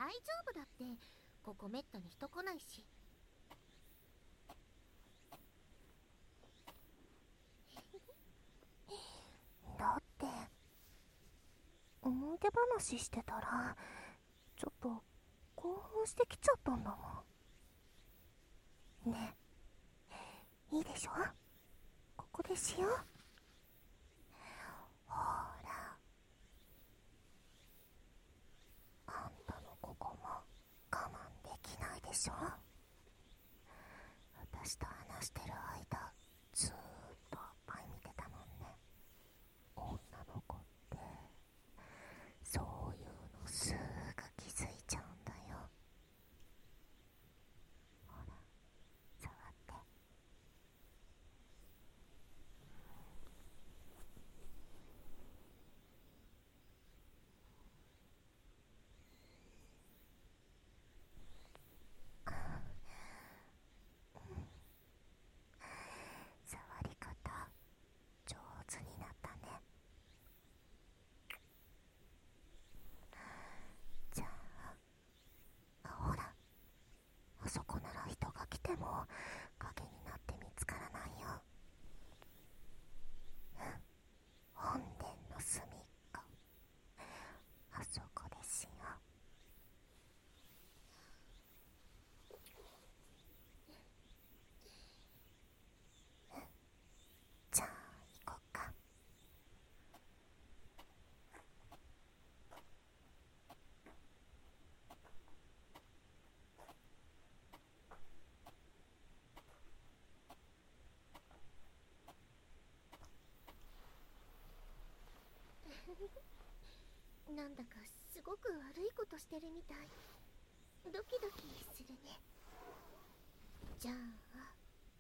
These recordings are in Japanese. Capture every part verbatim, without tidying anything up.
大丈夫だって、ここめったに人来ないし。 だって思い出話してたらちょっと興奮してきちゃったんだもんね。いいでしょ、ここでしよう。ほら、あんたのここも我慢できないでしょ。私と話してる間ずーっと前見てたもんね。女の子ってそういうのすぐ気づいちゃうんだよ。ほら、触って。触り方上手になったね。じゃあ、ほら、あそこなら人が来ても影になって見つからないよ。本殿の隅っこ、あそこですよ。じゃあ行こっか。 なんだかすごく悪いことしてるみたい。ドキドキするね。じゃあ、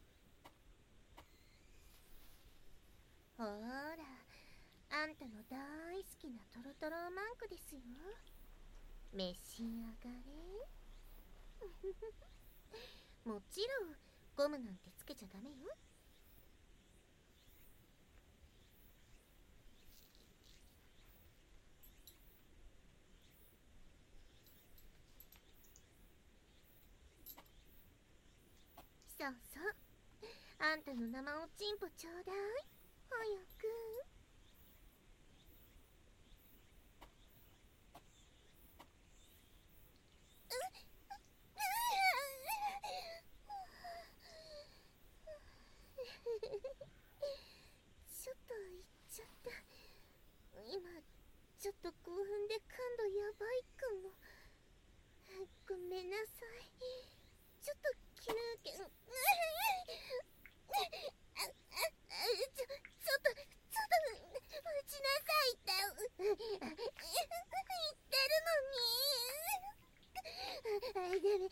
ほーら、あんたの大好きなトロトロマンクですよ。召し上がれ。もちろんゴムなんてつけちゃダメよ。そうそう、あんたの生おちんぽちょうだい。早く。ちょっといっちゃった。今ちょっと興奮で感度やばいかも。ごめんなさい。ちょっと気抜けん。あああちょちょっとちょっと待ちなさいって言ってるのに。あダメ、また行く行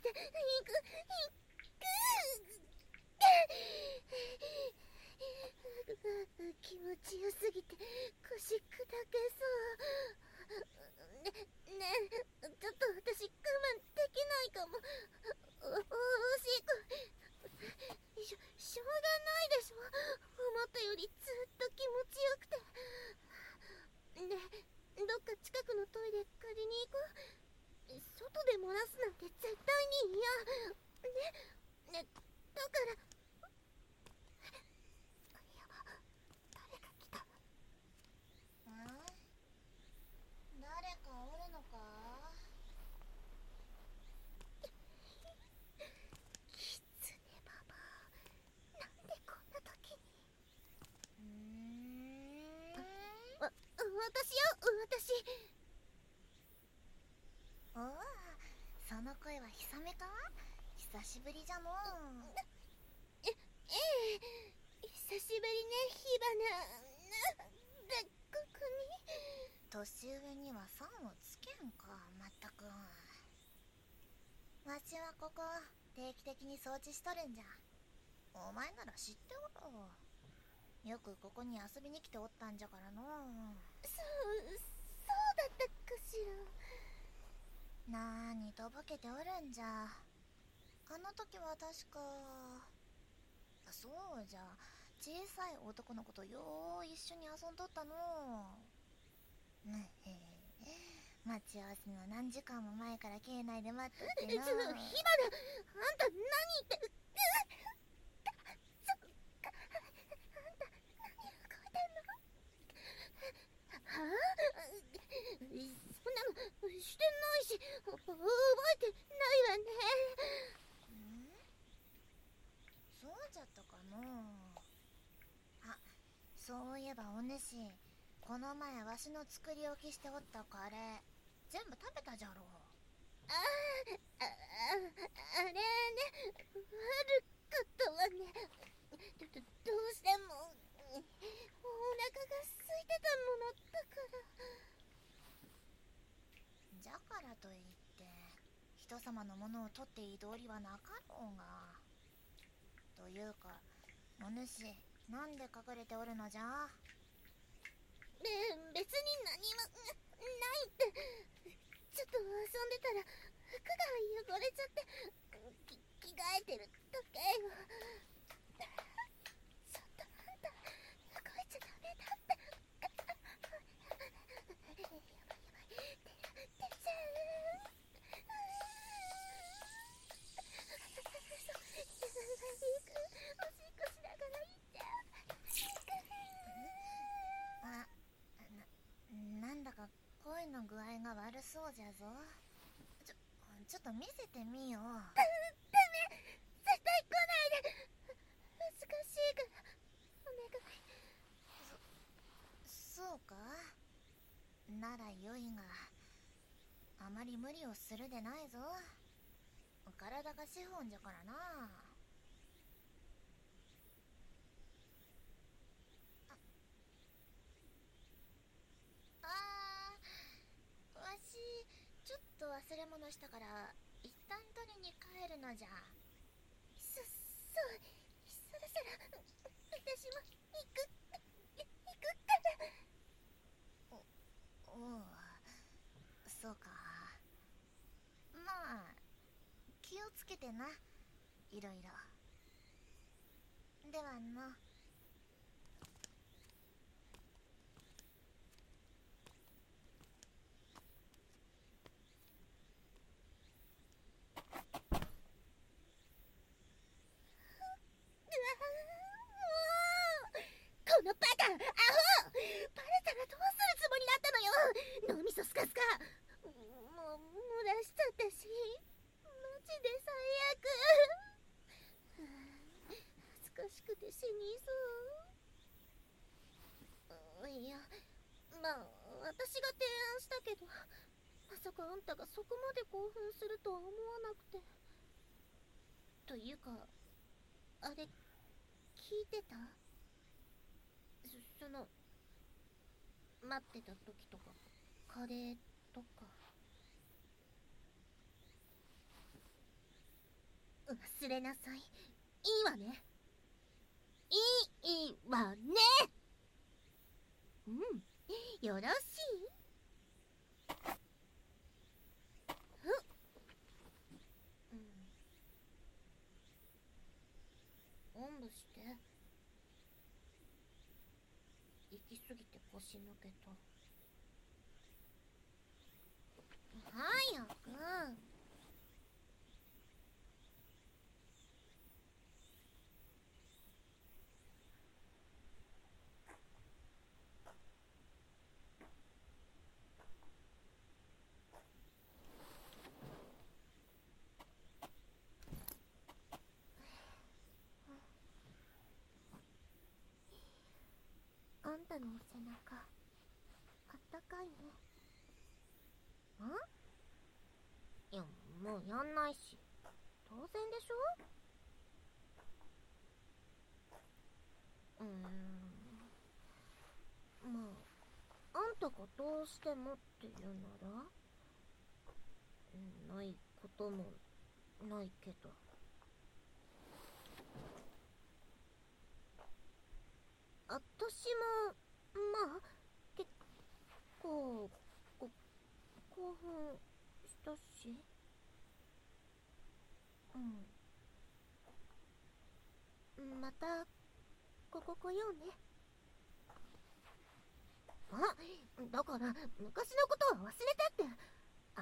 く。気持ちよすぎて腰砕けそうね。ねえ、ちょっと私我慢できないかも。おおしっこしょしょうがないでしょ。思ったよりずっと気持ちよくて。ねえ、どっか近くのトイレ借りに行こう。外で漏らすなんて絶対に嫌ね。ね、だから誰か来た。ん？誰かおるのか？キツネババア、なんでこんな時に。うーん、わ、私よ、私。 おお、その声はヒサメか？久しぶりじゃのう。 え、ええ、久しぶりね、火花。なんでここに。 年上にはさんをつけんか、まったく。わしはここ定期的に掃除しとるんじゃ。お前なら知っておろう。よくここに遊びに来ておったんじゃからのう。 そう、そうだったかしら。 なーにとぼけておるんじゃ。あの時は確か、そうじゃ、小さい男の子とよう一緒に遊んどったのう。ねへ待ち合わせの何時間も前から境内で待っとっえ、 てな。 ちょ、火花、あんた何言って、う、う、ちょ、あんた、何動いてんの？はぁ、そんなの、してないし、覚えてないわね。 ん？そうじゃったかのう。あ、そういえばお主、この前わしの作り置きしておったカレー全部食べたじゃろう。 あー、あ、あ、あれね、悪かったわね。ど、ど、どうしても、お腹が空いてたものだから。 じゃからといって人様のものを取っていい道理はなかろうが。というかお主、なんで隠れておるのじゃ。 ねえ、別に何もないって。ちょっと遊んでたら服が汚れちゃってき着替えてるだけよ。ちょっとあんた動いちゃダメだって。やばいやばい、出ちゃう。おしっこしながら行っちゃう。 あ、な、なんだか声の具合が悪そうじゃぞ。ちょ、ちょっと見せてみよう。 ダメ、絶対来ないで。恥ずかしいからお願い。 そ、そうかならよいが、あまり無理をするでないぞ。体が資本じゃからな。あー、わしちょっと忘れ物したから一旦取りに帰るのじゃ。 そ、そう、そろそろ私も行く、行くから。 お、おう、そうか。まあ気をつけてな、いろいろ。ではの。 このバカ、アホ！バレたらどうするつもりだったのよ。脳みそスカスカ。もう漏らしちゃったし、マジで最悪。恥ずかしくて死にそう。いや、まあ私が提案したけど、まさかあんたがそこまで興奮するとは思わなくて。というか、あれ聞いてた？そ、その待ってた時とかカレーとか忘れなさい。いいわね。いいわね。うん、よろしい。うん、おんぶして。行き過ぎて腰抜けた。早く。あんたのお背中あったかいね。ん？いや、もうやんないし当然でしょ。うーん、まああんたがどうしてもって言うならないこともないけど。あたしもまあ結構こ興奮したし。うんまたここ来ようね。あ、だから昔のことは忘れてって。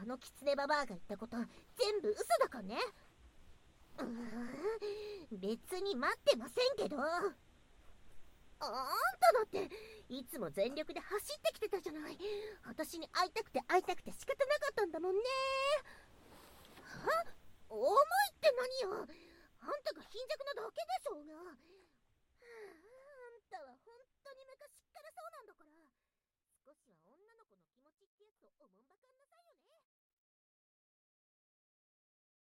あのキツネババアが言ったこと全部嘘だかね。うーん、別に待ってませんけど。あんただっていつも全力で走ってきてたじゃない。私に会いたくて会いたくて仕方なかったんだもんね。は？重いって何よ。あんたが貧弱なだけでしょうが。はあ、あんたは本当に昔っからそうなんだから、少しは女の子の気持ちってやつをおもんばかんなさいよね。